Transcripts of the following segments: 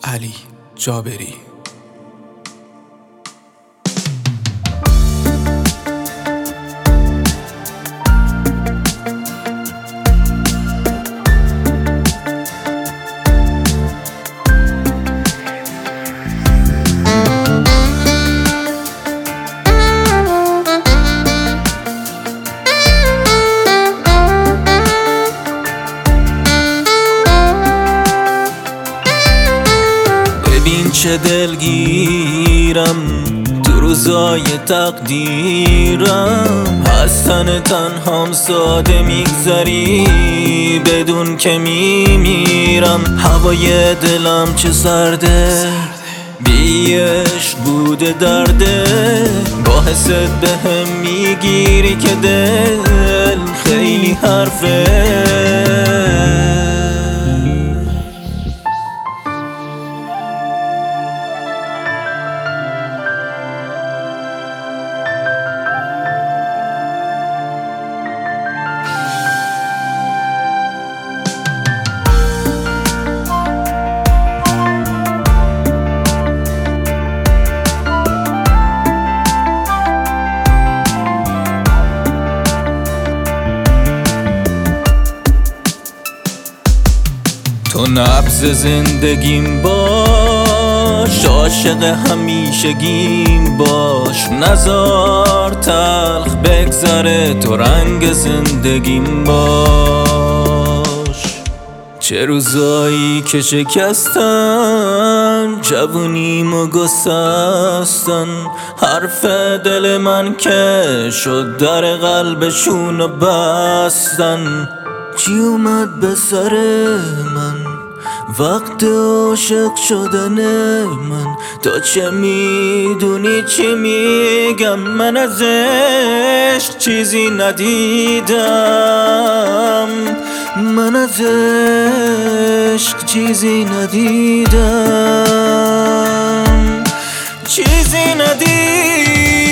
علی جابری. ببین چه دلگیرم تو روزای تقدیرم، از تن تنهام ساده میگذری بدون که میمیرم. هوای دلم چه سرده، بیش بوده درده، با حست بهم میگیری که دل خیلی حرفه. تو نبض زندگیم باش، عاشق همیشگیم باش، نزار تلخ بگذره تو رنگ زندگیم باش. چه روزایی که شکستن جوونیمو گسستن، حرف دل من که شد در قلبشونو بستن. چی اومد به سر من وقت عاشق شدن من؟ تا چه میدونی چی میگم؟ من از عشق چیزی ندیدم، من از عشق چیزی ندیدم، چیزی ندیدم.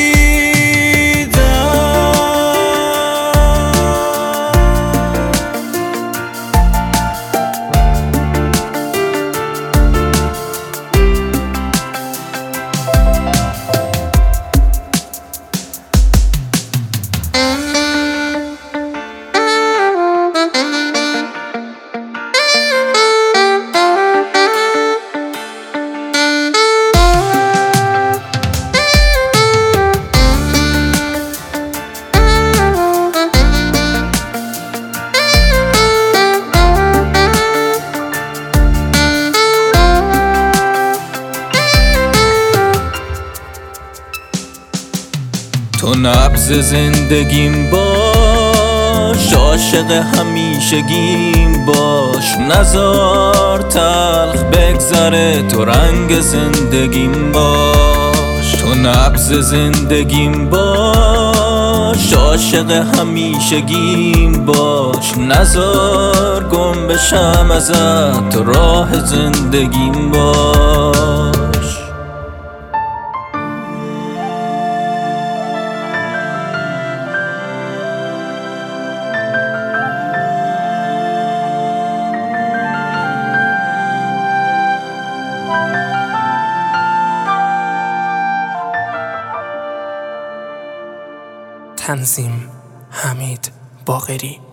تو نبض زندگیم باش، عاشق همیشگیم باش، نزار تلخ بگذره تو رنگ زندگیم باش. تو نبض زندگیم باش، عاشق همیشگیم باش، نزار گم بشم ازت تو راه زندگیم باش. تنظیم حمید باقری.